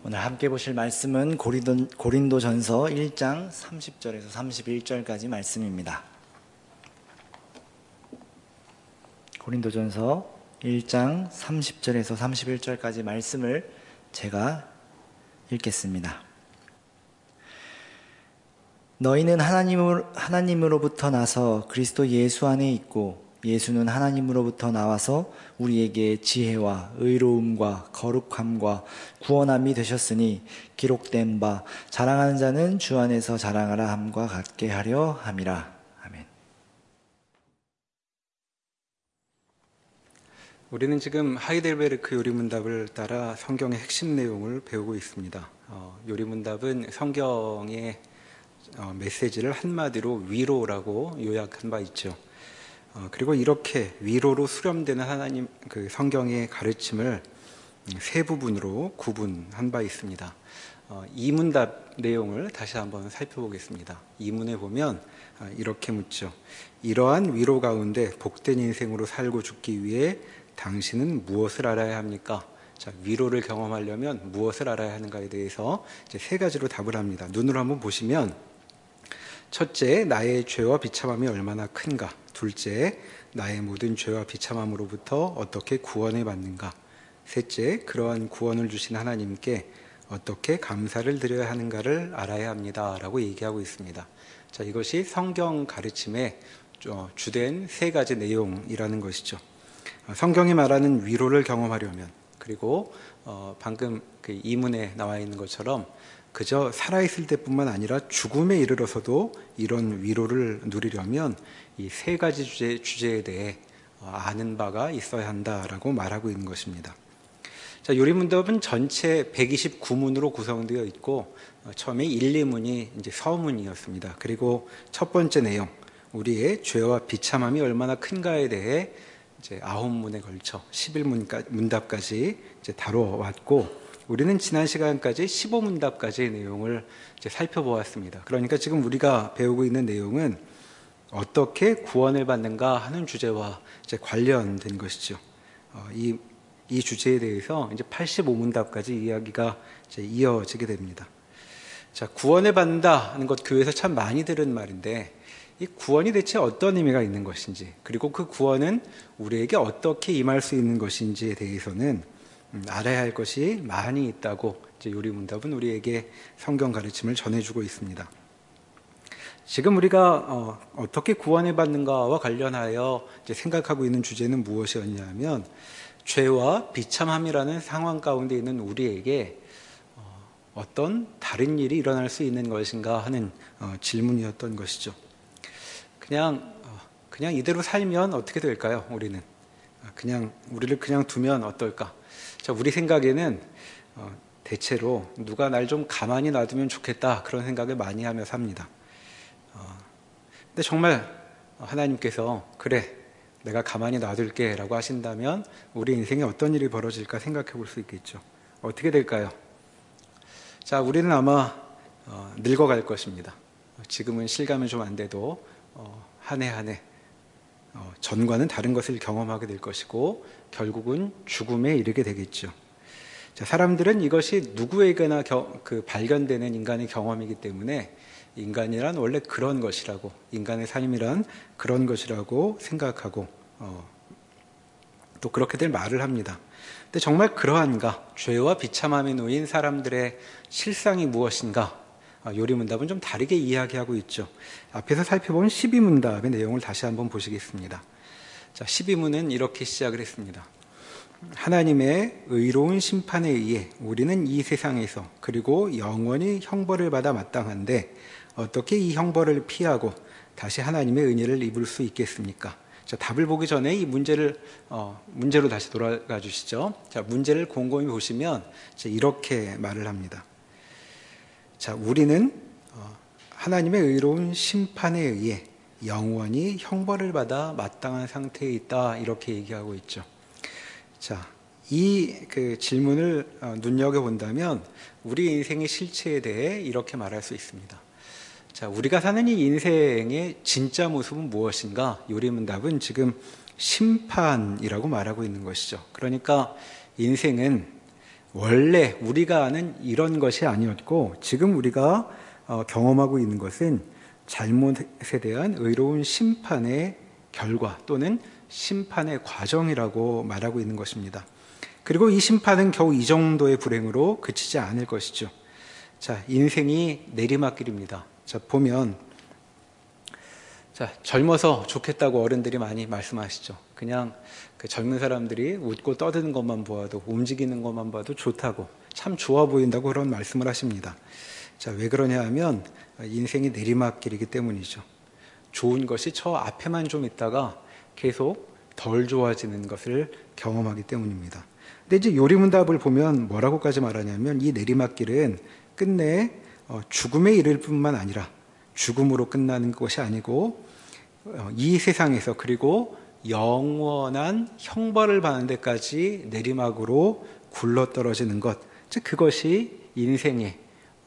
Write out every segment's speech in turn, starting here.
오늘 함께 보실 말씀은 고린도전서 1장 30절에서 31절까지 말씀입니다. 고린도전서 1장 30절에서 31절까지 말씀을 제가 읽겠습니다. 너희는 하나님으로부터 나서 그리스도 예수 안에 있고 예수는 하나님으로부터 나와서 우리에게 지혜와 의로움과 거룩함과 구원함이 되셨으니 기록된 바 자랑하는 자는 주 안에서 자랑하라 함과 같게 하려 함이라. 아멘. 우리는 지금 하이델베르크 요리문답을 따라 성경의 핵심 내용을 배우고 있습니다. 요리문답은 성경의 메시지를 한마디로 위로라고 요약한 바 있죠. 그리고 이렇게 위로로 수렴되는 하나님 성경의 가르침을 세 부분으로 구분한 바 있습니다. 이 문답 내용을 다시 한번 살펴보겠습니다. 이 문에 보면 이렇게 묻죠. 이러한 위로 가운데 복된 인생으로 살고 죽기 위해 당신은 무엇을 알아야 합니까? 자, 위로를 경험하려면 무엇을 알아야 하는가에 대해서 이제 세 가지로 답을 합니다. 눈으로 한번 보시면 첫째, 나의 죄와 비참함이 얼마나 큰가. 둘째, 나의 모든 죄와 비참함으로부터 어떻게 구원을 받는가. 셋째, 그러한 구원을 주신 하나님께 어떻게 감사를 드려야 하는가를 알아야 합니다 라고 얘기하고 있습니다. 자, 이것이 성경 가르침의 주된 세 가지 내용이라는 것이죠. 성경이 말하는 위로를 경험하려면, 그리고 방금 그 이문에 나와 있는 것처럼 그저 살아있을 때뿐만 아니라 죽음에 이르러서도 이런 위로를 누리려면 이 세 가지 주제에 대해 아는 바가 있어야 한다라고 말하고 있는 것입니다. 자, 요리문답은 전체 129문으로 구성되어 있고 처음에 1, 2문이 이제 서문이었습니다. 그리고 첫 번째 내용, 우리의 죄와 비참함이 얼마나 큰가에 대해 이제 9문에 걸쳐 11문답까지 이제 다뤄왔고, 우리는 지난 시간까지 15문답까지의 내용을 이제 살펴보았습니다. 그러니까 지금 우리가 배우고 있는 내용은 어떻게 구원을 받는가 하는 주제와 이제 관련된 것이죠. 이 주제에 대해서 이제 85문답까지 이야기가 이제 이어지게 됩니다. 자, 구원을 받는다 하는 것 교회에서 참 많이 들은 말인데, 이 구원이 대체 어떤 의미가 있는 것인지, 그리고 그 구원은 우리에게 어떻게 임할 수 있는 것인지에 대해서는 알아야 할 것이 많이 있다고 이제 요리문답은 우리에게 성경 가르침을 전해주고 있습니다. 지금 우리가 어떻게 구원을 받는가와 관련하여 이제 생각하고 있는 주제는 무엇이었냐면, 죄와 비참함이라는 상황 가운데 있는 우리에게 어떤 다른 일이 일어날 수 있는 것인가 하는 질문이었던 것이죠. 그냥 이대로 살면 어떻게 될까요? 우리를 그냥 두면 어떨까? 자, 우리 생각에는 대체로 누가 날 좀 가만히 놔두면 좋겠다, 그런 생각을 많이 하며 삽니다. 근데 정말 하나님께서 그래, 내가 가만히 놔둘게 라고 하신다면 우리 인생에 어떤 일이 벌어질까 생각해 볼 수 있겠죠. 어떻게 될까요? 자, 우리는 아마 늙어갈 것입니다. 지금은 실감이 좀 안 돼도 한 해 한 해 전과는 다른 것을 경험하게 될 것이고 결국은 죽음에 이르게 되겠죠. 자, 사람들은 이것이 누구에게나 발견되는 인간의 경험이기 때문에 인간이란 원래 그런 것이라고, 인간의 삶이란 그런 것이라고 생각하고 또 그렇게들 말을 합니다. 근데 정말 그러한가? 죄와 비참함에 놓인 사람들의 실상이 무엇인가? 요리문답은 좀 다르게 이야기하고 있죠. 앞에서 살펴본 12문답의 내용을 다시 한번 보시겠습니다. 자, 12문은 이렇게 시작을 했습니다. 하나님의 의로운 심판에 의해 우리는 이 세상에서 그리고 영원히 형벌을 받아 마땅한데 어떻게 이 형벌을 피하고 다시 하나님의 은혜를 입을 수 있겠습니까? 자, 답을 보기 전에 이 문제로 다시 돌아가 주시죠. 자, 문제를 곰곰이 보시면 이렇게 말을 합니다. 자, 우리는 하나님의 의로운 심판에 의해 영원히 형벌을 받아 마땅한 상태에 있다, 이렇게 얘기하고 있죠. 자, 이 질문을 눈여겨본다면 우리 인생의 실체에 대해 이렇게 말할 수 있습니다. 자, 우리가 사는 이 인생의 진짜 모습은 무엇인가? 요리문답은 지금 심판이라고 말하고 있는 것이죠. 그러니까 인생은 원래 우리가 아는 이런 것이 아니었고 지금 우리가 경험하고 있는 것은 잘못에 대한 의로운 심판의 결과 또는 심판의 과정이라고 말하고 있는 것입니다. 그리고 이 심판은 겨우 이 정도의 불행으로 그치지 않을 것이죠. 자, 인생이 내리막길입니다. 자, 보면 젊어서 좋겠다고 어른들이 많이 말씀하시죠. 그냥 그 젊은 사람들이 웃고 떠드는 것만 보아도, 움직이는 것만 봐도 좋다고, 참 좋아 보인다고 그런 말씀을 하십니다. 자, 왜 그러냐 하면 인생이 내리막길이기 때문이죠. 좋은 것이 저 앞에만 좀 있다가 계속 덜 좋아지는 것을 경험하기 때문입니다. 근데 이제 요리문답을 보면 뭐라고까지 말하냐면 이 내리막길은 끝내 죽음에 이를 뿐만 아니라 죽음으로 끝나는 것이 아니고 이 세상에서 그리고 영원한 형벌을 받는 데까지 내리막으로 굴러떨어지는 것, 즉 그것이 인생의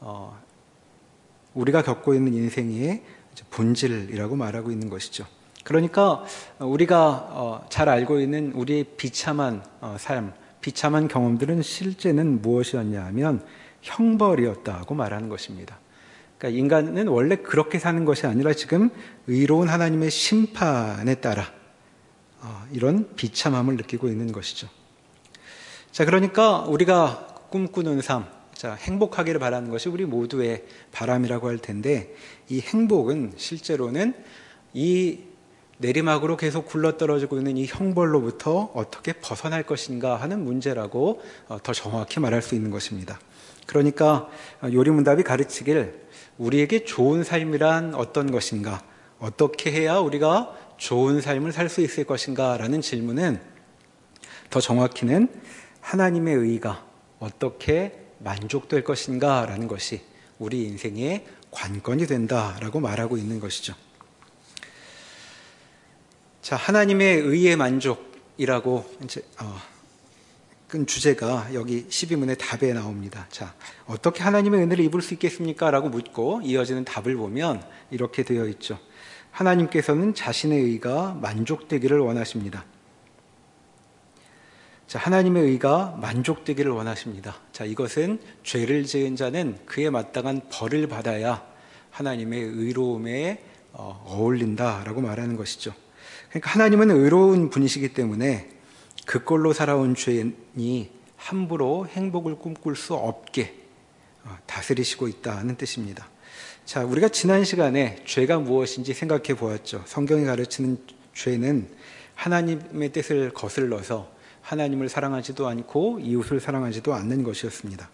우리가 겪고 있는 인생의 본질이라고 말하고 있는 것이죠. 그러니까 우리가 잘 알고 있는 우리의 비참한 삶, 비참한 경험들은 실제는 무엇이었냐 하면 형벌이었다고 말하는 것입니다. 그러니까 인간은 원래 그렇게 사는 것이 아니라 지금 의로운 하나님의 심판에 따라 이런 비참함을 느끼고 있는 것이죠. 자, 그러니까 우리가 꿈꾸는 삶, 자, 행복하기를 바라는 것이 우리 모두의 바람이라고 할 텐데 이 행복은 실제로는 이 내리막으로 계속 굴러떨어지고 있는 이 형벌로부터 어떻게 벗어날 것인가 하는 문제라고 더 정확히 말할 수 있는 것입니다. 그러니까 요리문답이 가르치길 우리에게 좋은 삶이란 어떤 것인가, 어떻게 해야 우리가 좋은 삶을 살 수 있을 것인가 라는 질문은 더 정확히는 하나님의 의가 어떻게 만족될 것인가 라는 것이 우리 인생의 관건이 된다라고 말하고 있는 것이죠. 자, 하나님의 의의 만족이라고 이제 끈 주제가 여기 12문의 답에 나옵니다. 자, 어떻게 하나님의 은혜를 입을 수 있겠습니까? 라고 묻고 이어지는 답을 보면 이렇게 되어 있죠. 하나님께서는 자신의 의가 만족되기를 원하십니다. 자, 하나님의 의가 만족되기를 원하십니다. 자, 이것은 죄를 지은 자는 그에 마땅한 벌을 받아야 하나님의 의로움에 어울린다라고 말하는 것이죠. 그러니까 하나님은 의로운 분이시기 때문에 그 꼴로 살아온 죄인이 함부로 행복을 꿈꿀 수 없게 다스리시고 있다는 뜻입니다. 자, 우리가 지난 시간에 죄가 무엇인지 생각해 보았죠. 성경이 가르치는 죄는 하나님의 뜻을 거슬러서 하나님을 사랑하지도 않고 이웃을 사랑하지도 않는 것이었습니다.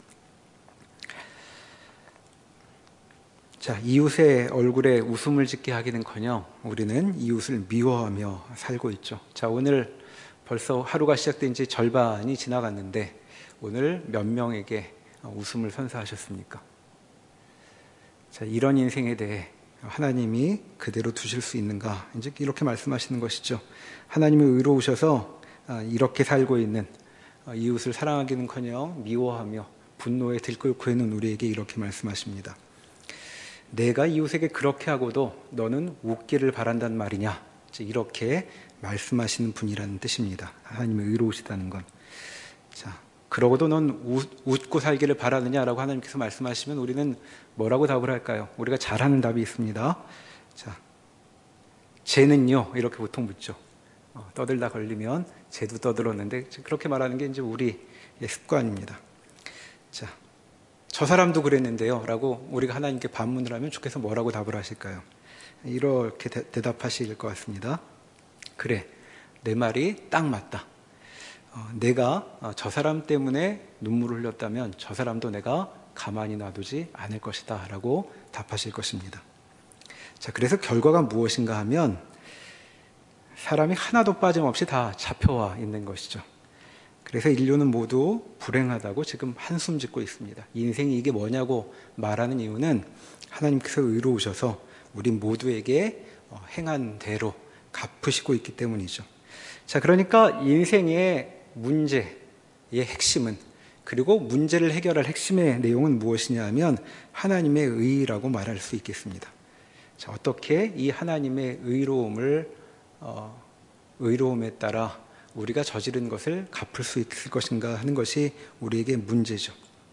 자, 이웃의 얼굴에 웃음을 짓게 하기는커녕 우리는 이웃을 미워하며 살고 있죠. 자, 오늘 벌써 하루가 시작된 지 절반이 지나갔는데 오늘 몇 명에게 웃음을 선사하셨습니까? 자, 이런 인생에 대해 하나님이 그대로 두실 수 있는가? 이제 이렇게 말씀하시는 것이죠. 하나님이 의로우셔서 이렇게 살고 있는 이웃을 사랑하기는커녕 미워하며 분노에 들끓고 있는 우리에게 이렇게 말씀하십니다. 내가 이웃에게 그렇게 하고도 너는 웃기를 바란단 말이냐? 이렇게 말씀하시는 분이라는 뜻입니다. 하나님이 의로우시다는 건. 자, 그러고도 넌 웃고 살기를 바라느냐라고 하나님께서 말씀하시면 우리는 뭐라고 답을 할까요? 우리가 잘하는 답이 있습니다. 자, 쟤는요? 이렇게 보통 묻죠. 떠들다 걸리면 쟤도 떠들었는데 그렇게 말하는 게 이제 우리의 습관입니다. 자, 저 사람도 그랬는데요 라고 우리가 하나님께 반문을 하면 주께서 뭐라고 답을 하실까요? 이렇게 대답하실 것 같습니다. 그래, 내 말이 딱 맞다. 내가 저 사람 때문에 눈물을 흘렸다면 저 사람도 내가 가만히 놔두지 않을 것이다 라고 답하실 것입니다. 자, 그래서 결과가 무엇인가 하면 사람이 하나도 빠짐없이 다 잡혀와 있는 것이죠. 그래서 인류는 모두 불행하다고 지금 한숨 짓고 있습니다. 인생이 이게 뭐냐고 말하는 이유는 하나님께서 의로우셔서 우리 모두에게 행한 대로 갚으시고 있기 때문이죠. 자, 그러니까 인생의 문제의 핵심은, 그리고 문제를 해결할 핵심의 내용은 무엇이냐 하면 하나님의 의라고 말할 수 있겠습니다. 자, 어떻게 이 하나님의 의로움에 따라 우리가 저지른 것을 갚을 수 있을 것인가 하는 것이 우리에게 문제죠.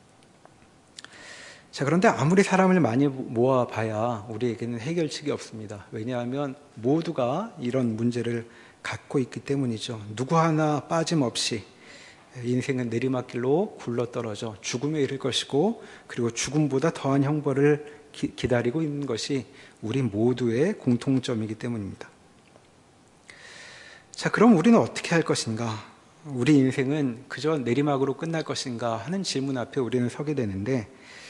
자, 그런데 아무리 사람을 많이 모아봐야 우리에게는 해결책이 없습니다. 왜냐하면 모두가 이런 문제를 갖고 있기 때문이죠. 누구 하나 빠짐없이 인생은 내리막길로 굴러떨어져 죽음에 이를 것이고, 그리고 죽음보다 더한 형벌을 기다리고 있는 것이 우리 모두의 공통점이기 때문입니다. 자, 그럼 우리는 어떻게 할 것인가? 우리 인생은 그저 내리막으로 끝날 것인가 하는 질문 앞에 우리는 서게 되는데,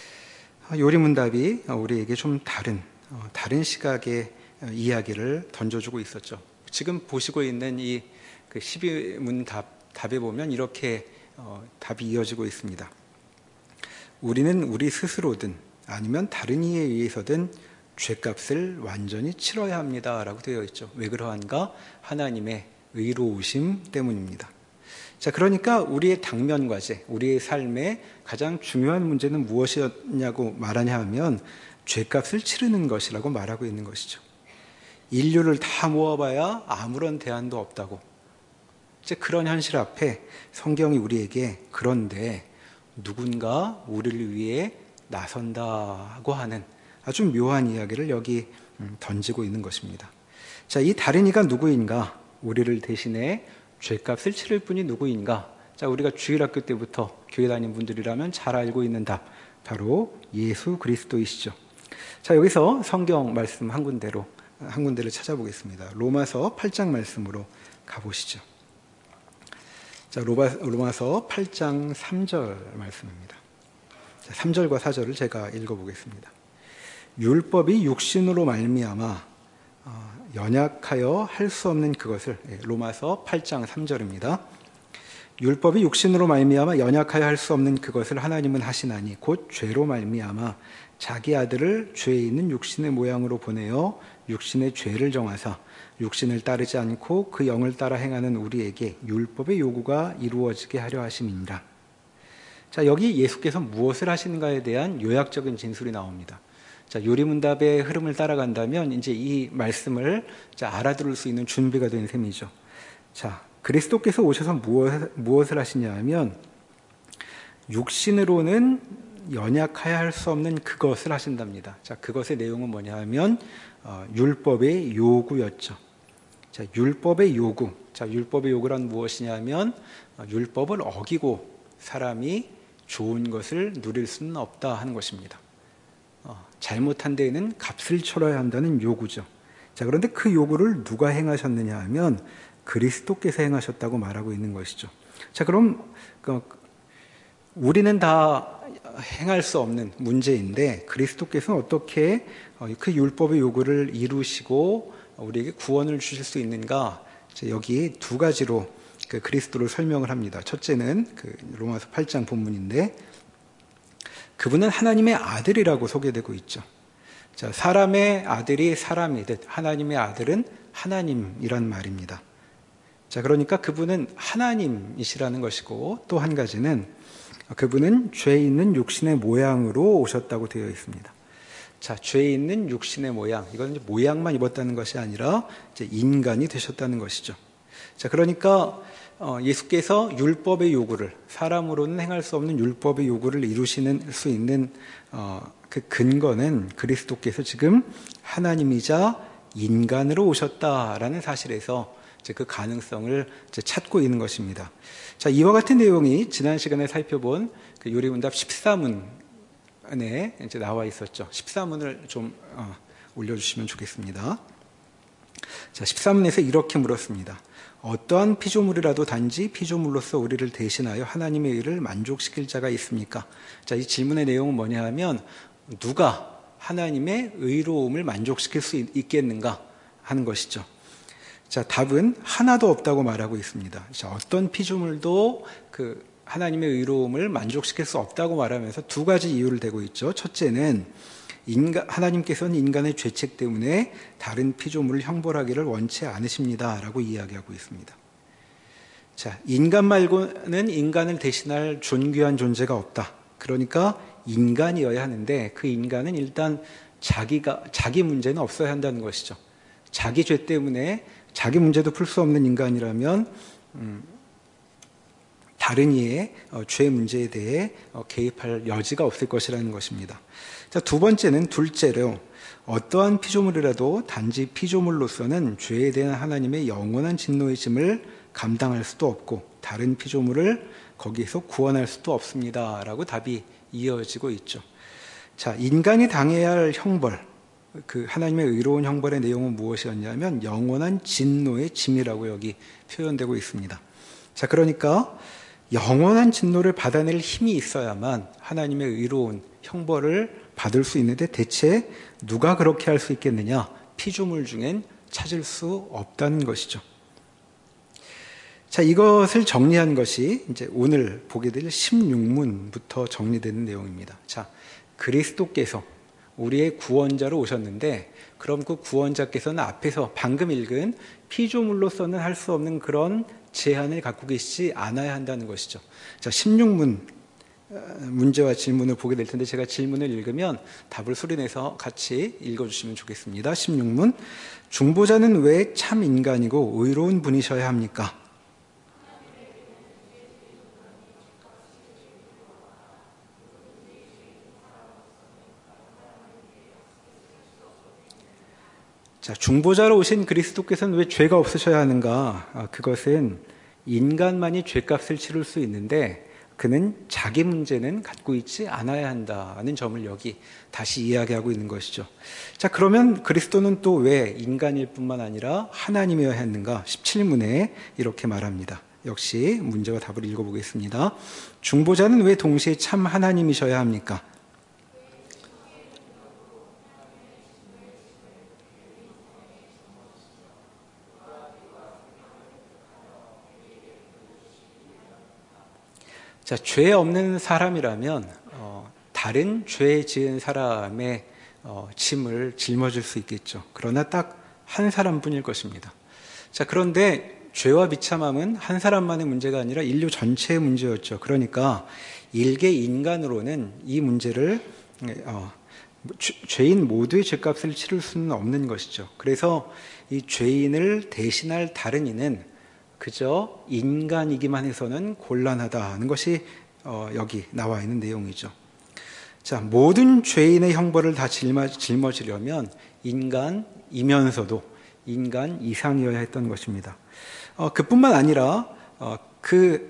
요리문답이 우리에게 좀 다른 시각의 이야기를 던져주고 있었죠. 지금 보시고 있는 이 12문 답에 보면 이렇게 답이 이어지고 있습니다. 우리는 우리 스스로든 아니면 다른 이에 의해서든 죄값을 완전히 치러야 합니다 라고 되어 있죠. 왜 그러한가? 하나님의 의로우심 때문입니다. 자, 그러니까 우리의 당면과제, 우리의 삶의 가장 중요한 문제는 무엇이었냐고 말하냐 하면 죄값을 치르는 것이라고 말하고 있는 것이죠. 인류를 다 모아봐야 아무런 대안도 없다고. 이제 그런 현실 앞에 성경이 우리에게 그런데 누군가 우리를 위해 나선다고 하는 아주 묘한 이야기를 여기 던지고 있는 것입니다. 자, 이 다른 이가 누구인가? 우리를 대신해 죄값을 치를 분이 누구인가? 자, 우리가 주일학교 때부터 교회 다닌 분들이라면 잘 알고 있는 답, 바로 예수 그리스도이시죠. 자, 여기서 성경 말씀 한 군데를 찾아보겠습니다. 로마서 8장 말씀으로 가보시죠. 자, 로마서 8장 3절 말씀입니다. 자, 3절과 4절을 제가 읽어보겠습니다. 율법이 육신으로 말미암아 연약하여 할 수 없는 그것을, 로마서 8장 3절입니다. 율법이 육신으로 말미암아 연약하여 할 수 없는 그것을 하나님은 하시나니 곧 죄로 말미암아 자기 아들을 죄에 있는 육신의 모양으로 보내어 육신의 죄를 정하사 육신을 따르지 않고 그 영을 따라 행하는 우리에게 율법의 요구가 이루어지게 하려 하심이니라. 자, 여기 예수께서 무엇을 하시는가에 대한 요약적인 진술이 나옵니다. 자, 요리문답의 흐름을 따라간다면 이제 이 말씀을 알아들을 수 있는 준비가 된 셈이죠. 자, 그리스도께서 오셔서 무엇을 하시냐 하면 육신으로는 연약하여 할 수 없는 그것을 하신답니다. 자, 그것의 내용은 뭐냐 하면 율법의 요구였죠. 자, 율법의 요구. 자, 율법의 요구란 무엇이냐면 율법을 어기고 사람이 좋은 것을 누릴 수는 없다 하는 것입니다. 잘못한 데에는 값을 치러야 한다는 요구죠. 자, 그런데 그 요구를 누가 행하셨느냐 하면 그리스도께서 행하셨다고 말하고 있는 것이죠. 자, 그럼 우리는 다 행할 수 없는 문제인데 그리스도께서는 어떻게 그 율법의 요구를 이루시고 우리에게 구원을 주실 수 있는가? 자, 여기 두 가지로 그 그리스도를 설명을 합니다. 첫째는 그 로마서 8장 본문인데 그분은 하나님의 아들이라고 소개되고 있죠. 자, 사람의 아들이 사람이듯 하나님의 아들은 하나님이란 말입니다. 자, 그러니까 그분은 하나님이시라는 것이고 또 한 가지는 그분은 죄 있는 육신의 모양으로 오셨다고 되어 있습니다. 자, 죄 있는 육신의 모양, 이건 이제 모양만 입었다는 것이 아니라 이제 인간이 되셨다는 것이죠. 자, 그러니까 예수께서 율법의 요구를, 사람으로는 행할 수 없는 율법의 요구를 이루시는 수 있는 그 근거는 그리스도께서 지금 하나님이자 인간으로 오셨다라는 사실에서 이제 그 가능성을 이제 찾고 있는 것입니다. 자, 이와 같은 내용이 지난 시간에 살펴본 그 요리문답 14문에 이제 나와 있었죠. 14문을 좀 올려주시면 좋겠습니다. 자, 14문에서 이렇게 물었습니다. 어떠한 피조물이라도 단지 피조물로서 우리를 대신하여 하나님의 의를 만족시킬 자가 있습니까? 자, 이 질문의 내용은 뭐냐 하면 누가 하나님의 의로움을 만족시킬 수 있겠는가 하는 것이죠. 자, 답은 하나도 없다고 말하고 있습니다. 자, 어떤 피조물도 그 하나님의 의로움을 만족시킬 수 없다고 말하면서 두 가지 이유를 대고 있죠. 첫째는 하나님께서는 인간의 죄책 때문에 다른 피조물을 형벌하기를 원치 않으십니다라고 이야기하고 있습니다. 자, 인간 말고는 인간을 대신할 존귀한 존재가 없다. 그러니까 인간이어야 하는데 그 인간은 일단 자기 문제는 없어야 한다는 것이죠. 자기 죄 때문에 자기 문제도 풀 수 없는 인간이라면 다른 이의 죄 문제에 대해 개입할 여지가 없을 것이라는 것입니다. 자, 두 번째는 둘째로 어떠한 피조물이라도 단지 피조물로서는 죄에 대한 하나님의 영원한 진노의 짐을 감당할 수도 없고 다른 피조물을 거기에서 구원할 수도 없습니다. 라고 답이 이어지고 있죠. 자, 인간이 당해야 할 형벌, 그 하나님의 의로운 형벌의 내용은 무엇이었냐면 영원한 진노의 짐이라고 여기 표현되고 있습니다. 자, 그러니까 영원한 진노를 받아낼 힘이 있어야만 하나님의 의로운 형벌을 받을 수 있는데 대체 누가 그렇게 할 수 있겠느냐? 피조물 중엔 찾을 수 없다는 것이죠. 자, 이것을 정리한 것이 이제 오늘 보게 될 16문부터 정리되는 내용입니다. 자, 그리스도께서 우리의 구원자로 오셨는데 그럼 그 구원자께서는 앞에서 방금 읽은 피조물로서는 할 수 없는 그런 제한을 갖고 계시지 않아야 한다는 것이죠. 자, 16문 문제와 질문을 보게 될 텐데 제가 질문을 읽으면 답을 소리내서 같이 읽어주시면 좋겠습니다. 16문, 중보자는 왜 참 인간이고 의로운 분이셔야 합니까? 자, 중보자로 오신 그리스도께서는 왜 죄가 없으셔야 하는가? 그것은 인간만이 죄값을 치를 수 있는데 그는 자기 문제는 갖고 있지 않아야 한다는 점을 여기 다시 이야기하고 있는 것이죠. 자, 그러면 그리스도는 또 왜 인간일 뿐만 아니라 하나님이어야 했는가? 17문에 이렇게 말합니다. 역시 문제와 답을 읽어보겠습니다. 중보자는 왜 동시에 참 하나님이셔야 합니까? 자, 죄 없는 사람이라면 다른 죄 지은 사람의 짐을 짊어질 수 있겠죠. 그러나 딱 한 사람뿐일 것입니다. 자, 그런데 죄와 비참함은 한 사람만의 문제가 아니라 인류 전체의 문제였죠. 그러니까 일개 인간으로는 이 문제를 죄인 모두의 죄값을 치를 수는 없는 것이죠. 그래서 이 죄인을 대신할 다른 이는 그저 인간이기만 해서는 곤란하다는 것이 여기 나와 있는 내용이죠. 자, 모든 죄인의 형벌을 다 짊어지려면 인간이면서도 인간 이상이어야 했던 것입니다. 그뿐만 아니라 그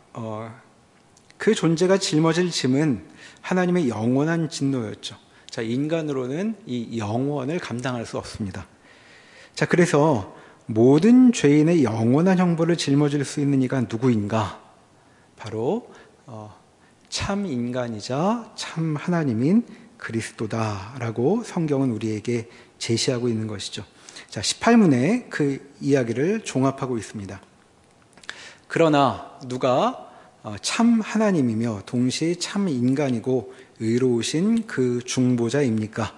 존재가 짊어질 짐은 하나님의 영원한 진노였죠. 자, 인간으로는 이 영원을 감당할 수 없습니다. 자, 그래서 모든 죄인의 영원한 형벌을 짊어질 수 있는 이가 누구인가? 바로 참 인간이자 참 하나님인 그리스도다라고 성경은 우리에게 제시하고 있는 것이죠. 자, 18문에 그 이야기를 종합하고 있습니다. 그러나 누가 참 하나님이며 동시에 참 인간이고 의로우신 그 중보자입니까?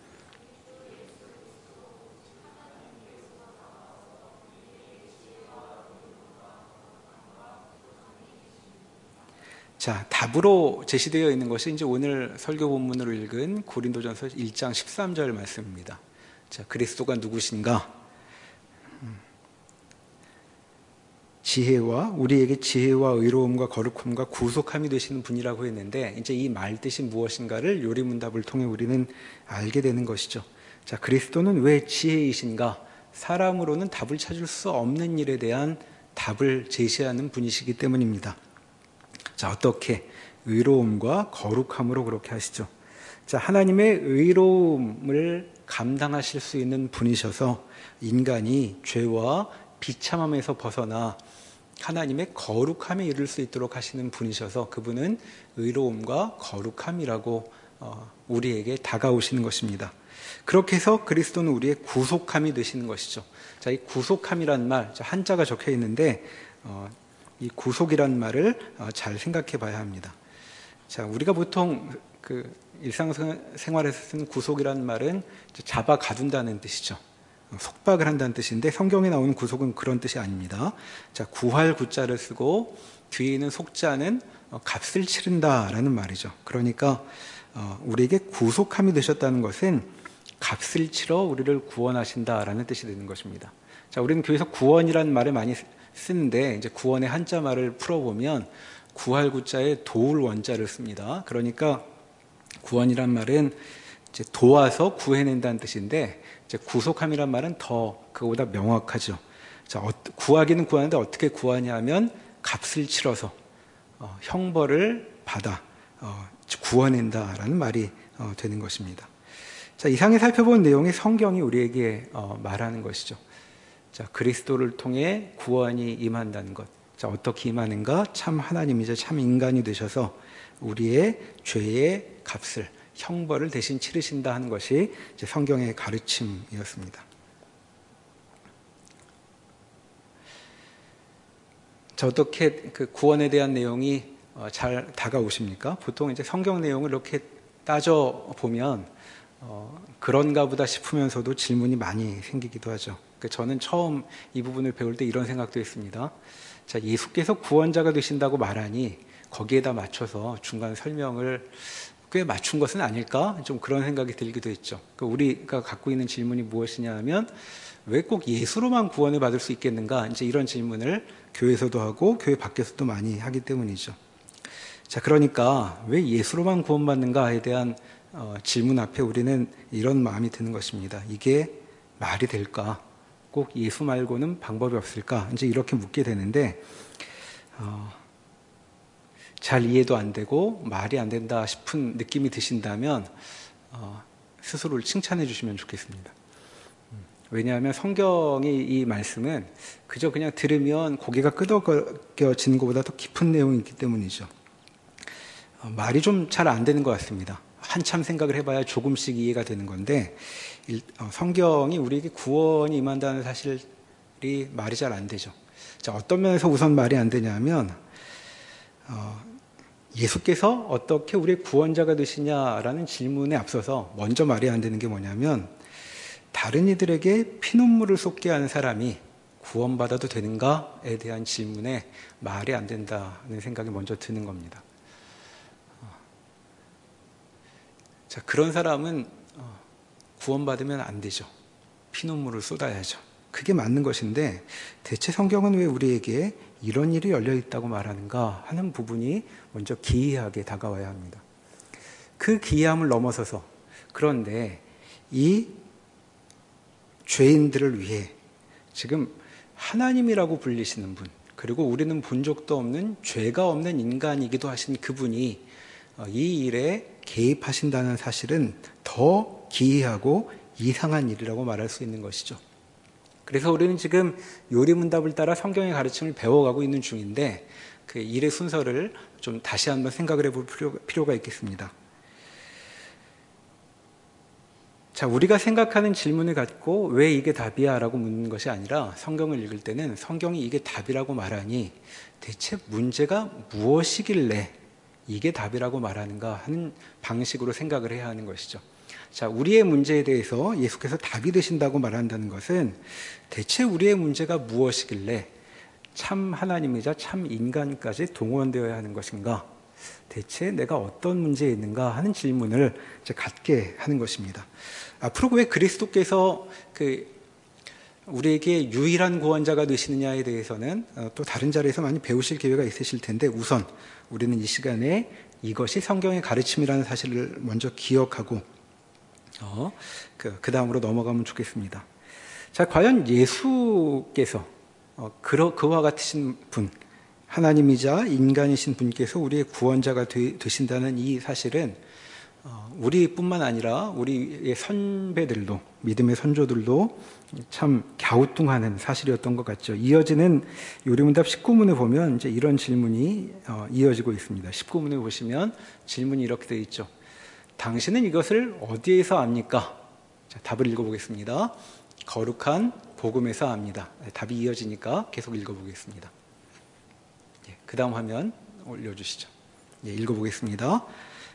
자, 답으로 제시되어 있는 것이 이제 오늘 설교 본문으로 읽은 고린도전서 1장 13절 말씀입니다. 자, 그리스도가 누구신가? 우리에게 지혜와 의로움과 거룩함과 구속함이 되시는 분이라고 했는데 이제 이 말 뜻이 무엇인가를 요리문답을 통해 우리는 알게 되는 것이죠. 자, 그리스도는 왜 지혜이신가? 사람으로는 답을 찾을 수 없는 일에 대한 답을 제시하는 분이시기 때문입니다. 자, 어떻게 의로움과 거룩함으로 그렇게 하시죠? 자, 하나님의 의로움을 감당하실 수 있는 분이셔서 인간이 죄와 비참함에서 벗어나 하나님의 거룩함에 이를 수 있도록 하시는 분이셔서 그분은 의로움과 거룩함이라고 우리에게 다가오시는 것입니다. 그렇게 해서 그리스도는 우리의 구속함이 되시는 것이죠. 자, 이 구속함이란 말, 한자가 적혀 있는데 이 구속이란 말을 잘 생각해 봐야 합니다. 자, 우리가 보통 그 일상생활에서 쓰는 구속이란 말은 잡아 가둔다는 뜻이죠. 속박을 한다는 뜻인데 성경에 나오는 구속은 그런 뜻이 아닙니다. 자, 구할 구자를 쓰고 뒤에 있는 속자는 값을 치른다라는 말이죠. 그러니까 우리에게 구속함이 되셨다는 것은 값을 치러 우리를 구원하신다라는 뜻이 되는 것입니다. 자, 우리는 교회에서 구원이라는 말을 많이 쓰는데 이제 구원의 한자말을 풀어보면 구할 구자에 도울 원자를 씁니다. 그러니까 구원이란 말은 이제 도와서 구해낸다는 뜻인데 이제 구속함이란 말은 더 그거보다 명확하죠. 자, 구하기는 구하는데 어떻게 구하냐면 값을 치러서 형벌을 받아 구원낸다라는 말이 되는 것입니다. 자, 이상에 살펴본 내용이 성경이 우리에게 말하는 것이죠. 자, 그리스도를 통해 구원이 임한다는 것. 자, 어떻게 임하는가? 참 하나님이자 참 인간이 되셔서 우리의 죄의 값을, 형벌을 대신 치르신다 하는 것이 이제 성경의 가르침이었습니다. 자, 어떻게 그 구원에 대한 내용이 잘 다가오십니까? 보통 이제 성경 내용을 이렇게 따져 보면 그런가 보다 싶으면서도 질문이 많이 생기기도 하죠. 저는 처음 이 부분을 배울 때 이런 생각도 했습니다. 자, 예수께서 구원자가 되신다고 말하니 거기에다 맞춰서 중간 설명을 꽤 맞춘 것은 아닐까? 좀 그런 생각이 들기도 했죠. 우리가 갖고 있는 질문이 무엇이냐 하면 왜 꼭 예수로만 구원을 받을 수 있겠는가? 이제 이런 질문을 교회에서도 하고 교회 밖에서도 많이 하기 때문이죠. 자, 그러니까 왜 예수로만 구원받는가에 대한 질문 앞에 우리는 이런 마음이 드는 것입니다. 이게 말이 될까? 꼭 예수 말고는 방법이 없을까? 이제 이렇게 묻게 되는데 잘 이해도 안 되고 말이 안 된다 싶은 느낌이 드신다면 스스로를 칭찬해 주시면 좋겠습니다. 왜냐하면 성경의 이 말씀은 그저 그냥 들으면 고개가 끄덕여지는 것보다 더 깊은 내용이 있기 때문이죠. 말이 좀 잘 안 되는 것 같습니다. 한참 생각을 해봐야 조금씩 이해가 되는 건데 성경이 우리에게 구원이 임한다는 사실이 말이 잘 안 되죠. 자, 어떤 면에서 우선 말이 안 되냐면 예수께서 어떻게 우리의 구원자가 되시냐라는 질문에 앞서서 먼저 말이 안 되는 게 뭐냐면 다른 이들에게 피눈물을 쏟게 하는 사람이 구원받아도 되는가에 대한 질문에 말이 안 된다는 생각이 먼저 드는 겁니다. 자, 그런 사람은 구원받으면 안 되죠. 피눈물을 쏟아야죠. 그게 맞는 것인데 대체 성경은 왜 우리에게 이런 일이 열려 있다고 말하는가 하는 부분이 먼저 기이하게 다가와야 합니다. 그 기이함을 넘어서서 그런데 이 죄인들을 위해 지금 하나님이라고 불리시는 분, 그리고 우리는 본 적도 없는 죄가 없는 인간이기도 하신 그분이 이 일에 개입하신다는 사실은 더 기이하고 이상한 일이라고 말할 수 있는 것이죠. 그래서 우리는 지금 요리문답을 따라 성경의 가르침을 배워가고 있는 중인데 그 일의 순서를 좀 다시 한번 생각을 해볼 필요가 있겠습니다. 자, 우리가 생각하는 질문을 갖고 왜 이게 답이야? 라고 묻는 것이 아니라 성경을 읽을 때는 성경이 이게 답이라고 말하니 대체 문제가 무엇이길래 이게 답이라고 말하는가 하는 방식으로 생각을 해야 하는 것이죠. 자, 우리의 문제에 대해서 예수께서 답이 되신다고 말한다는 것은 대체 우리의 문제가 무엇이길래 참 하나님이자 참 인간까지 동원되어야 하는 것인가? 대체 내가 어떤 문제에 있는가 하는 질문을 이제 갖게 하는 것입니다. 앞으로 왜 그리스도께서 우리에게 유일한 구원자가 되시느냐에 대해서는 또 다른 자리에서 많이 배우실 기회가 있으실 텐데 우선 우리는 이 시간에 이것이 성경의 가르침이라는 사실을 먼저 기억하고 그 다음으로 넘어가면 좋겠습니다. 자, 과연 예수께서 그와 같으신 분, 하나님이자 인간이신 분께서 우리의 구원자가 되신다는 이 사실은 우리뿐만 아니라 우리의 선배들도, 믿음의 선조들도 참 갸우뚱하는 사실이었던 것 같죠. 이어지는 요리문답 19문에 보면 이제 이런 질문이 이어지고 있습니다. 19문에 보시면 질문이 이렇게 되어 있죠. 당신은 이것을 어디에서 압니까? 자, 답을 읽어보겠습니다. 거룩한 복음에서 압니다. 답이 이어지니까 계속 읽어보겠습니다. 그 다음 화면 올려주시죠. 읽어보겠습니다.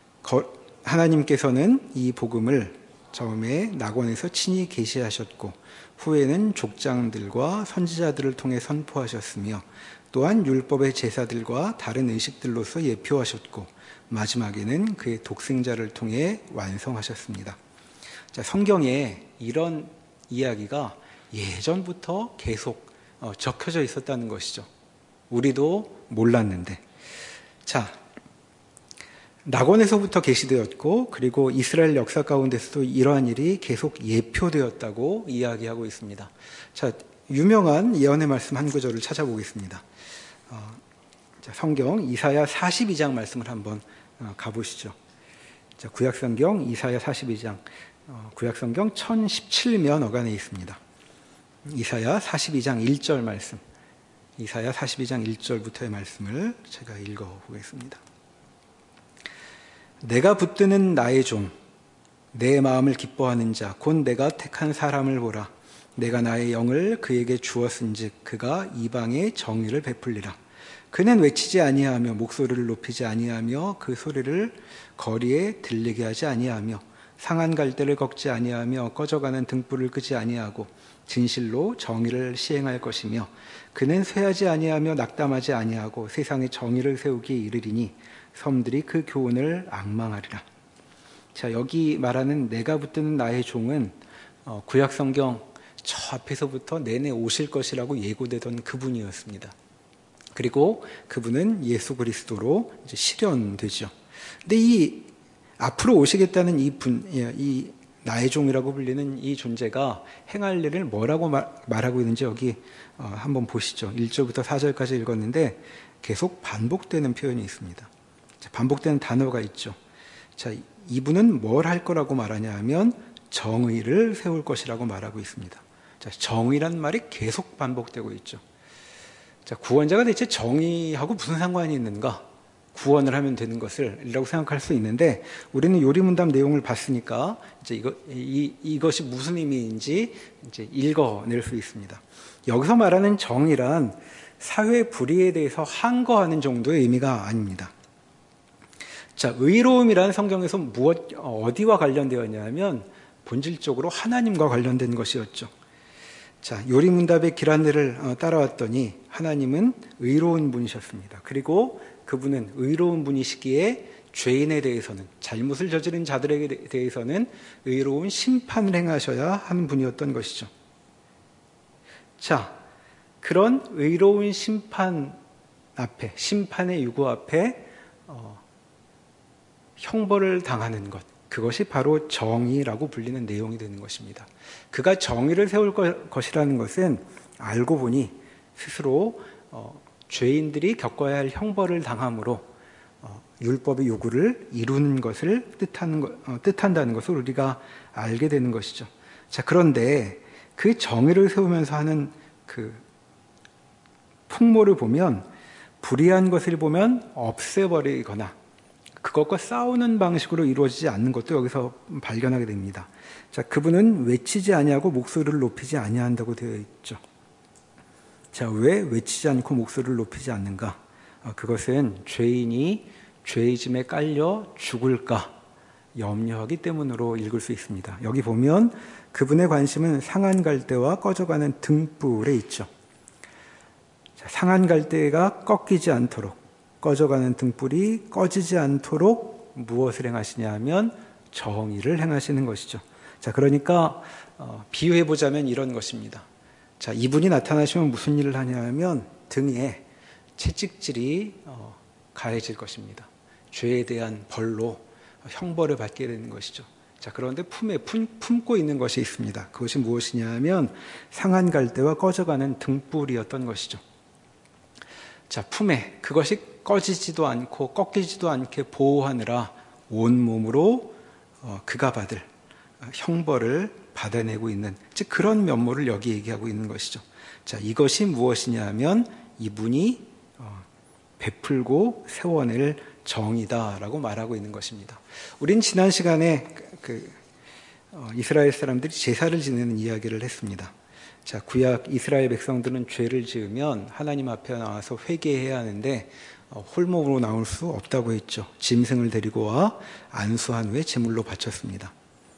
하나님께서는 이 복음을 처음에 낙원에서 친히 계시하셨고 후에는 족장들과 선지자들을 통해 선포하셨으며 또한 율법의 제사들과 다른 의식들로서 예표하셨고 마지막에는 그의 독생자를 통해 완성하셨습니다. 자, 성경에 이런 이야기가 예전부터 계속 적혀져 있었다는 것이죠. 우리도 몰랐는데. 자, 낙원에서부터 계시되었고 그리고 이스라엘 역사 가운데서도 이러한 일이 계속 예표되었다고 이야기하고 있습니다. 자, 유명한 예언의 말씀 한 구절을 찾아보겠습니다. 자, 성경 이사야 42장 말씀을 한번 가보시죠. 자, 구약성경 이사야 42장, 구약성경 1017면 어간에 있습니다. 이사야 42장 1절 말씀, 이사야 42장 1절부터의 말씀을 제가 읽어보겠습니다. 내가 붙드는 나의 종, 내 마음을 기뻐하는 자, 곧 내가 택한 사람을 보라. 내가 나의 영을 그에게 주었은즉 그가 이방에 정의를 베풀리라. 그는 외치지 아니하며 목소리를 높이지 아니하며 그 소리를 거리에 들리게 하지 아니하며 상한 갈대를 걷지 아니하며 꺼져가는 등불을 끄지 아니하고 진실로 정의를 시행할 것이며 그는 쇠하지 아니하며 낙담하지 아니하고 세상에 정의를 세우기에 이르리니 섬들이 그 교훈을 앙망하리라. 자, 여기 말하는 내가 붙드는 나의 종은 구약성경 저 앞에서부터 내내 오실 것이라고 예고되던 그분이었습니다. 그리고 그분은 예수 그리스도로 이제 실현되죠. 근데 이 앞으로 오시겠다는 이 나의 종이라고 불리는 이 존재가 행할 일을 뭐라고 말하고 있는지 여기 한번 보시죠. 1절부터 4절까지 읽었는데 계속 반복되는 표현이 있습니다. 자, 반복되는 단어가 있죠. 자, 이분은 뭘 할 거라고 말하냐 하면 정의를 세울 것이라고 말하고 있습니다. 자, 정의란 말이 계속 반복되고 있죠. 자, 구원자가 대체 정의하고 무슨 상관이 있는가? 구원을 하면 되는 것을 이라고 생각할 수 있는데 우리는 요리문답 내용을 봤으니까 이제 이것이 무슨 의미인지 이제 읽어낼 수 있습니다. 여기서 말하는 정의란 사회 불의에 대해서 항거하는 정도의 의미가 아닙니다. 자, 의로움이라는 성경에서 어디와 관련되었냐면 본질적으로 하나님과 관련된 것이었죠. 자, 요리문답의 기란들을 따라왔더니 하나님은 의로운 분이셨습니다. 그리고 그분은 의로운 분이시기에 죄인에 대해서는, 잘못을 저지른 자들에게 대해서는 의로운 심판을 행하셔야 하는 분이었던 것이죠. 자, 그런 의로운 심판 앞에, 심판의 유고 앞에 형벌을 당하는 것, 그것이 바로 정의라고 불리는 내용이 되는 것입니다. 그가 정의를 세울 것이라는 것은 알고 보니 스스로 죄인들이 겪어야 할 형벌을 당함으로 율법의 요구를 이루는 것을 뜻한다는 것을 우리가 알게 되는 것이죠. 자, 그런데 그 정의를 세우면서 하는 그 풍모를 보면 불의한 것을 보면 없애버리거나 그것과 싸우는 방식으로 이루어지지 않는 것도 여기서 발견하게 됩니다. 자, 그분은 외치지 아니하고 목소리를 높이지 아니한다고 되어 있죠. 자, 왜 외치지 않고 목소리를 높이지 않는가? 그것은 죄인이 죄의짐에 깔려 죽을까 염려하기 때문으로 읽을 수 있습니다. 여기 보면 그분의 관심은 상한 갈대와 꺼져가는 등불에 있죠. 자, 상한 갈대가 꺾이지 않도록, 꺼져가는 등불이 꺼지지 않도록 무엇을 행하시냐 하면 정의를 행하시는 것이죠. 자, 그러니까 비유해보자면 이런 것입니다. 자, 이분이 나타나시면 무슨 일을 하냐 하면 등에 채찍질이 가해질 것입니다. 죄에 대한 벌로 형벌을 받게 되는 것이죠. 자, 그런데 품에 품고 있는 것이 있습니다. 그것이 무엇이냐 하면 상한 갈대와 꺼져가는 등불이었던 것이죠. 자, 품에 그것이 꺼지지도 않고 꺾이지도 않게 보호하느라 온몸으로 그가 받을 형벌을 받아내고 있는, 즉 그런 면모를 여기 얘기하고 있는 것이죠. 자, 이것이 무엇이냐 하면 이분이 베풀고 세워낼 정의다라고 말하고 있는 것입니다. 우린 지난 시간에 이스라엘 사람들이 제사를 지내는 이야기를 했습니다. 자, 구약 이스라엘 백성들은 죄를 지으면 하나님 앞에 나와서 회개해야 하는데 홀몸으로 나올 수 없다고 했죠. 짐승을 데리고 와 안수한 후에 제물로 바쳤습니다.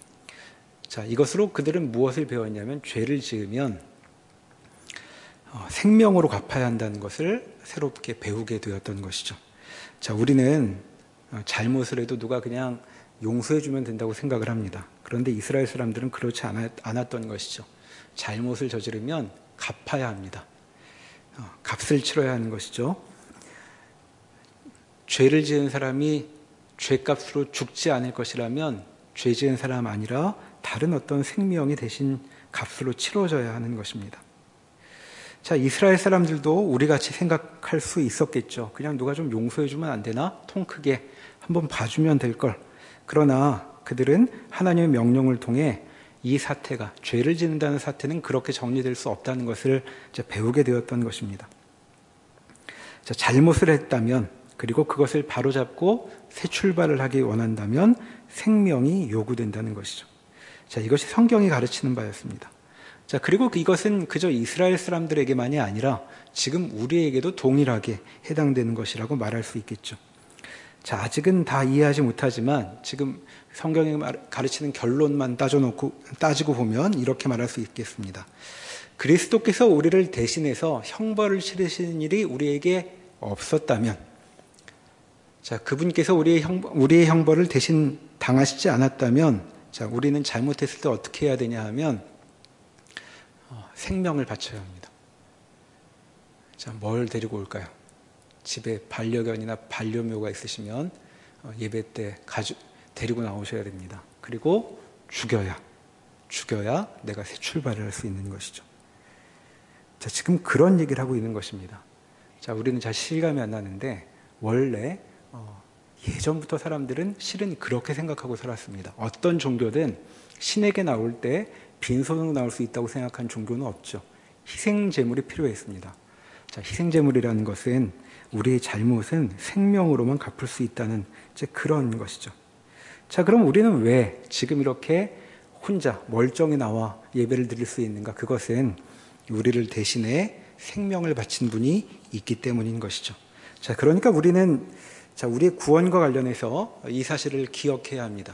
자, 이것으로 그들은 무엇을 배웠냐면 죄를 지으면 생명으로 갚아야 한다는 것을 새롭게 배우게 되었던 것이죠. 자, 우리는 잘못을 해도 누가 그냥 용서해주면 된다고 생각을 합니다. 그런데 이스라엘 사람들은 그렇지 않았던 것이죠. 잘못을 저지르면 갚아야 합니다. 값을 치러야 하는 것이죠. 죄를 지은 사람이 죄값으로 죽지 않을 것이라면 죄 지은 사람 아니라 다른 어떤 생명이 대신 값으로 치러져야 하는 것입니다. 자, 이스라엘 사람들도 우리같이 생각할 수 있었겠죠. 그냥 누가 좀 용서해주면 안 되나? 통 크게 한번 봐주면 될걸. 그러나 그들은 하나님의 명령을 통해 이 사태가, 죄를 짓는다는 사태는 그렇게 정리될 수 없다는 것을 이제 배우게 되었던 것입니다. 자, 잘못을 했다면, 그리고 그것을 바로잡고 새 출발을 하기 원한다면 생명이 요구된다는 것이죠. 자, 이것이 성경이 가르치는 바였습니다. 자, 그리고 이것은 그저 이스라엘 사람들에게만이 아니라 지금 우리에게도 동일하게 해당되는 것이라고 말할 수 있겠죠. 자, 아직은 다 이해하지 못하지만 지금 성경이 가르치는 결론만 따지고 보면 이렇게 말할 수 있겠습니다. 그리스도께서 우리를 대신해서 형벌을 치르시는 일이 우리에게 없었다면, 자, 그분께서 우리의 형벌을 대신 당하시지 않았다면, 자, 우리는 잘못했을 때 어떻게 해야 되냐 하면 생명을 바쳐야 합니다. 자, 뭘 데리고 올까요? 집에 반려견이나 반려묘가 있으시면 예배 때 데리고 나오셔야 됩니다. 그리고 죽여야 내가 새 출발을 할 수 있는 것이죠. 자, 지금 그런 얘기를 하고 있는 것입니다. 자, 우리는 잘 실감이 안 나는데 원래 예전부터 사람들은 실은 그렇게 생각하고 살았습니다. 어떤 종교든 신에게 나올 때 빈손으로 나올 수 있다고 생각한 종교는 없죠. 희생제물이 필요했습니다. 자, 희생제물이라는 것은 우리의 잘못은 생명으로만 갚을 수 있다는 이제 그런 것이죠. 자, 그럼 우리는 왜 지금 이렇게 혼자 멀쩡히 나와 예배를 드릴 수 있는가? 그것은 우리를 대신해 생명을 바친 분이 있기 때문인 것이죠. 자, 그러니까 우리는 우리의 구원과 관련해서 이 사실을 기억해야 합니다.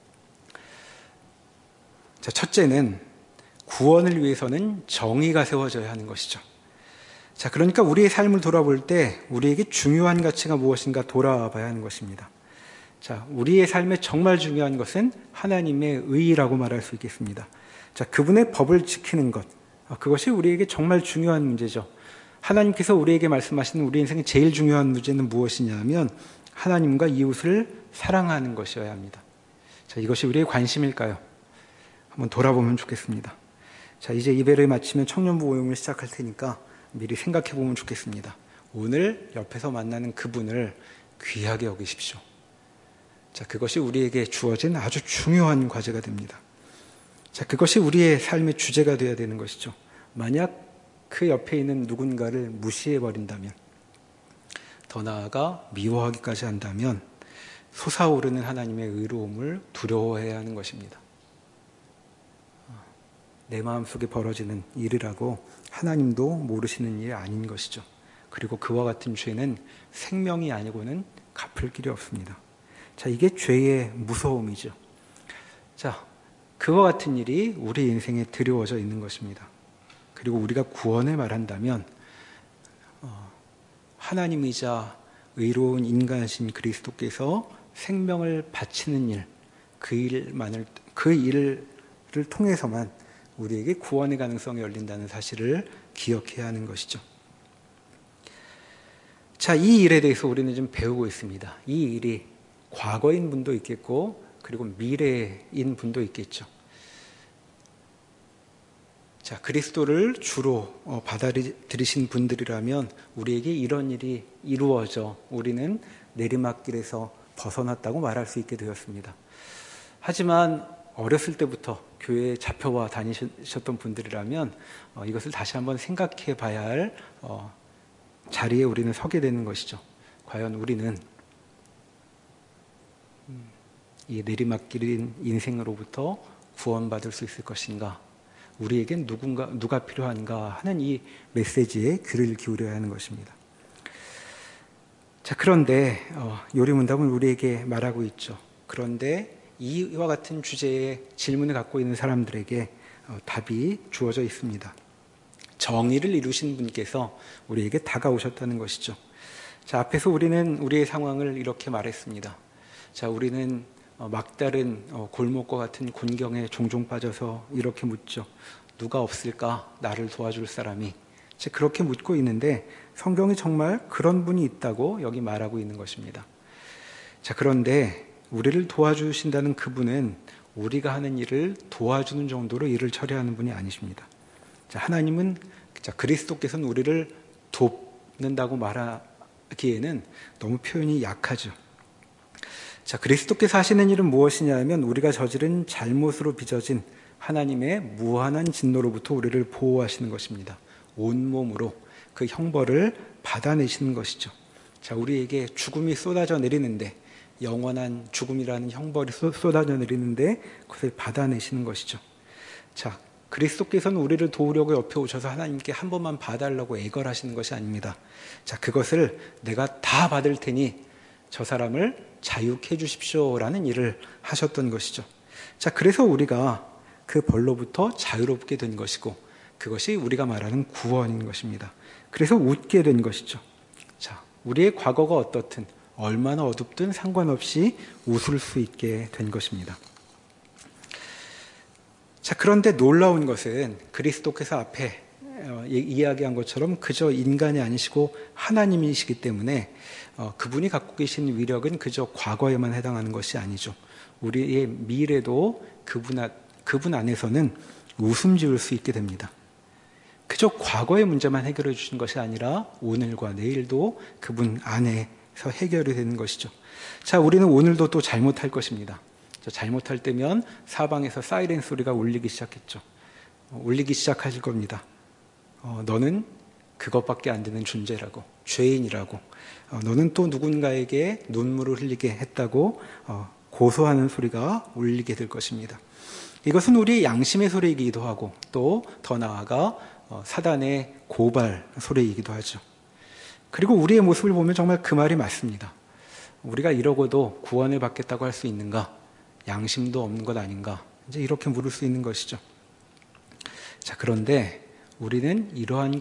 자, 첫째는 구원을 위해서는 정의가 세워져야 하는 것이죠. 자, 그러니까 우리의 삶을 돌아볼 때 우리에게 중요한 가치가 무엇인가 돌아봐야 하는 것입니다. 자, 우리의 삶에 정말 중요한 것은 하나님의 의라고 말할 수 있겠습니다. 자, 그분의 법을 지키는 것, 그것이 우리에게 정말 중요한 문제죠. 하나님께서 우리에게 말씀하시는 우리 인생의 제일 중요한 문제는 무엇이냐면 하나님과 이웃을 사랑하는 것이어야 합니다. 자, 이것이 우리의 관심일까요? 한번 돌아보면 좋겠습니다. 자, 이제 예배를 마치면 청년부 모임을 시작할 테니까 미리 생각해 보면 좋겠습니다. 오늘 옆에서 만나는 그분을 귀하게 여기십시오. 자, 그것이 우리에게 주어진 아주 중요한 과제가 됩니다. 자, 그것이 우리의 삶의 주제가 되어야 되는 것이죠. 만약 그 옆에 있는 누군가를 무시해 버린다면, 더 나아가 미워하기까지 한다면 솟아오르는 하나님의 의로움을 두려워해야 하는 것입니다. 내 마음속에 벌어지는 일이라고 하나님도 모르시는 일이 아닌 것이죠. 그리고 그와 같은 죄는 생명이 아니고는 갚을 길이 없습니다. 자, 이게 죄의 무서움이죠. 자, 그와 같은 일이 우리 인생에 드리워져 있는 것입니다. 그리고 우리가 구원을 말한다면 하나님이자 의로운 인간이신 그리스도께서 생명을 바치는 일, 그 일을 통해서만 우리에게 구원의 가능성이 열린다는 사실을 기억해야 하는 것이죠. 자, 이 일에 대해서 우리는 좀 배우고 있습니다. 이 일이 과거인 분도 있겠고, 그리고 미래인 분도 있겠죠. 자, 그리스도를 주로 받아들이신 분들이라면 우리에게 이런 일이 이루어져 우리는 내리막길에서 벗어났다고 말할 수 있게 되었습니다. 하지만 어렸을 때부터 교회에 잡혀와 다니셨던 분들이라면 이것을 다시 한번 생각해 봐야 할 자리에 우리는 서게 되는 것이죠. 과연 우리는 이 내리막길인 인생으로부터 구원받을 수 있을 것인가? 우리에겐 누가 필요한가 하는 이 메시지에 귀를 기울여야 하는 것입니다. 자, 그런데 요리문답은 우리에게 말하고 있죠. 그런데 이와 같은 주제의 질문을 갖고 있는 사람들에게 답이 주어져 있습니다. 정의를 이루신 분께서 우리에게 다가오셨다는 것이죠. 자, 앞에서 우리는 우리의 상황을 이렇게 말했습니다. 자, 우리는 막다른 골목과 같은 곤경에 종종 빠져서 이렇게 묻죠. 누가 없을까? 나를 도와줄 사람이. 그렇게 묻고 있는데 성경이 정말 그런 분이 있다고 여기 말하고 있는 것입니다. 자, 그런데 우리를 도와주신다는 그분은 우리가 하는 일을 도와주는 정도로 일을 처리하는 분이 아니십니다. 자, 하나님은, 그리스도께서는 우리를 돕는다고 말하기에는 너무 표현이 약하죠. 자, 그리스도께서 하시는 일은 무엇이냐면 우리가 저지른 잘못으로 빚어진 하나님의 무한한 진노로부터 우리를 보호하시는 것입니다. 온몸으로 그 형벌을 받아내시는 것이죠. 자, 우리에게 죽음이 쏟아져 내리는데, 영원한 죽음이라는 형벌이 쏟아져 내리는데 그것을 받아내시는 것이죠. 자, 그리스도께서는 우리를 도우려고 옆에 오셔서 하나님께 한 번만 봐달라고 애걸하시는 것이 아닙니다. 자, 그것을 내가 다 받을 테니 저 사람을 자유케 해주십시오라는 일을 하셨던 것이죠. 자, 그래서 우리가 그 벌로부터 자유롭게 된 것이고, 그것이 우리가 말하는 구원인 것입니다. 그래서 웃게 된 것이죠. 자, 우리의 과거가 어떻든 얼마나 어둡든 상관없이 웃을 수 있게 된 것입니다. 자, 그런데 놀라운 것은 그리스도께서 앞에 이야기한 것처럼 그저 인간이 아니시고 하나님이시기 때문에 그분이 갖고 계신 위력은 그저 과거에만 해당하는 것이 아니죠. 우리의 미래도 그분 안에서는 웃음 지을 수 있게 됩니다. 그저 과거의 문제만 해결해 주신 것이 아니라 오늘과 내일도 그분 안에서 해결이 되는 것이죠. 자, 우리는 오늘도 또 잘못할 것입니다. 잘못할 때면 사방에서 사이렌 소리가 울리기 시작했죠. 울리기 시작하실 겁니다. 너는 그것밖에 안 되는 존재라고, 죄인이라고, 너는 또 누군가에게 눈물을 흘리게 했다고 고소하는 소리가 울리게 될 것입니다. 이것은 우리의 양심의 소리이기도 하고 또 더 나아가 사단의 고발 소리이기도 하죠. 그리고 우리의 모습을 보면 정말 그 말이 맞습니다. 우리가 이러고도 구원을 받겠다고 할 수 있는가? 양심도 없는 것 아닌가? 이제 이렇게 물을 수 있는 것이죠. 자, 그런데 우리는 이러한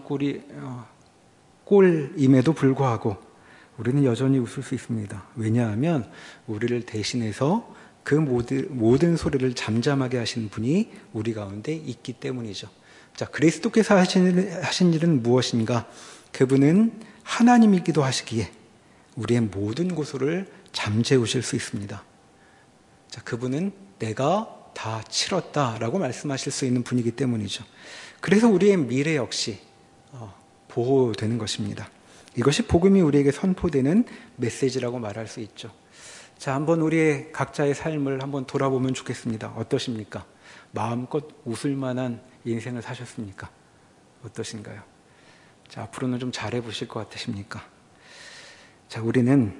꼴임에도 불구하고 우리는 여전히 웃을 수 있습니다. 왜냐하면 우리를 대신해서 그 모든 소리를 잠잠하게 하신 분이 우리 가운데 있기 때문이죠. 자, 그리스도께서 하신 일은 무엇인가? 그분은 하나님이기도 하시기에 우리의 모든 고소를 잠재우실 수 있습니다. 자, 그분은 내가 다 치렀다라고 말씀하실 수 있는 분이기 때문이죠. 그래서 우리의 미래 역시 보호되는 것입니다. 이것이 복음이 우리에게 선포되는 메시지라고 말할 수 있죠. 자, 한번 우리의 각자의 삶을 한번 돌아보면 좋겠습니다. 어떠십니까? 마음껏 웃을 만한 인생을 사셨습니까? 어떠신가요? 자, 앞으로는 좀 잘해보실 것 같으십니까? 자, 우리는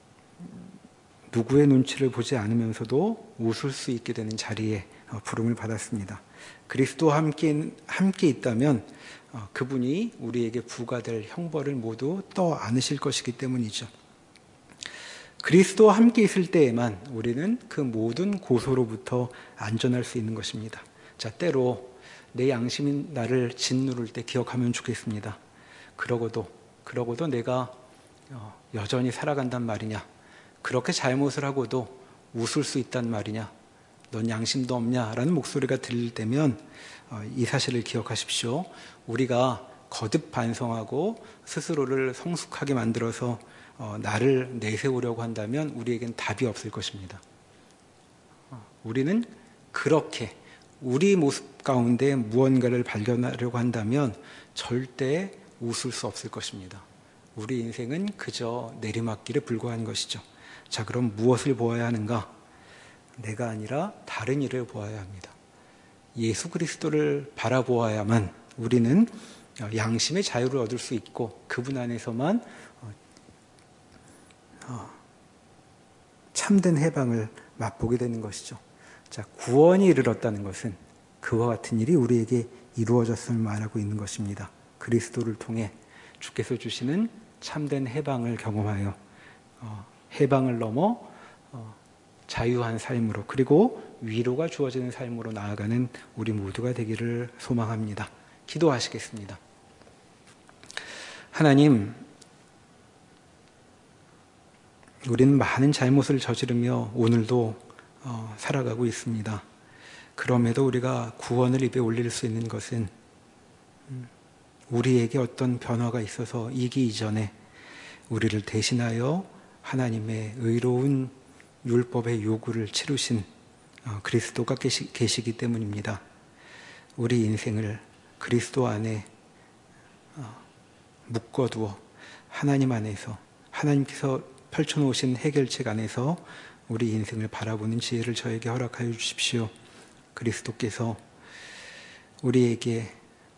누구의 눈치를 보지 않으면서도 웃을 수 있게 되는 자리에 부름을 받았습니다. 그리스도와 함께 있다면 그분이 우리에게 부과될 형벌을 모두 떠 안으실 것이기 때문이죠. 그리스도와 함께 있을 때에만 우리는 그 모든 고소로부터 안전할 수 있는 것입니다. 자, 때로 내 양심이 나를 짓누를 때 기억하면 좋겠습니다. 그러고도 내가 여전히 살아간단 말이냐? 그렇게 잘못을 하고도 웃을 수 있단 말이냐? 넌 양심도 없냐? 라는 목소리가 들릴 때면 이 사실을 기억하십시오. 우리가 거듭 반성하고 스스로를 성숙하게 만들어서 나를 내세우려고 한다면 우리에겐 답이 없을 것입니다. 우리는 그렇게 우리 모습 가운데 무언가를 발견하려고 한다면 절대 웃을 수 없을 것입니다. 우리 인생은 그저 내리막길에 불과한 것이죠. 자, 그럼 무엇을 보아야 하는가? 내가 아니라 다른 이를 보아야 합니다. 예수 그리스도를 바라보아야만 우리는 양심의 자유를 얻을 수 있고 그분 안에서만 참된 해방을 맛보게 되는 것이죠. 자, 구원이 이르렀다는 것은 그와 같은 일이 우리에게 이루어졌음을 말하고 있는 것입니다. 그리스도를 통해 주께서 주시는 참된 해방을 경험하여 해방을 넘어 자유한 삶으로 그리고 위로가 주어지는 삶으로 나아가는 우리 모두가 되기를 소망합니다. 기도하시겠습니다. 하나님, 우리는 많은 잘못을 저지르며 오늘도 살아가고 있습니다. 그럼에도 우리가 구원을 입에 올릴 수 있는 것은 우리에게 어떤 변화가 있어서 이기 이전에 우리를 대신하여 하나님의 의로운 율법의 요구를 치르신 그리스도가 계시기 때문입니다. 우리 인생을 그리스도 안에 묶어두어 하나님 안에서, 하나님께서 펼쳐놓으신 해결책 안에서 우리 인생을 바라보는 지혜를 저에게 허락하여 주십시오. 그리스도께서 우리에게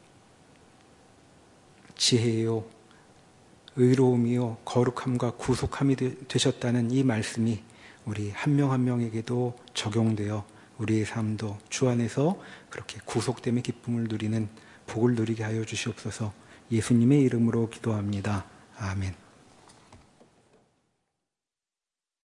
지혜요, 의로움이요, 거룩함과 구속함이 되셨다는 이 말씀이 우리 한 명 한 명에게도 적용되어 우리의 삶도 주 안에서 그렇게 구속됨의 기쁨을 누리는 복을 누리게 하여 주시옵소서. 예수님의 이름으로 기도합니다. 아멘.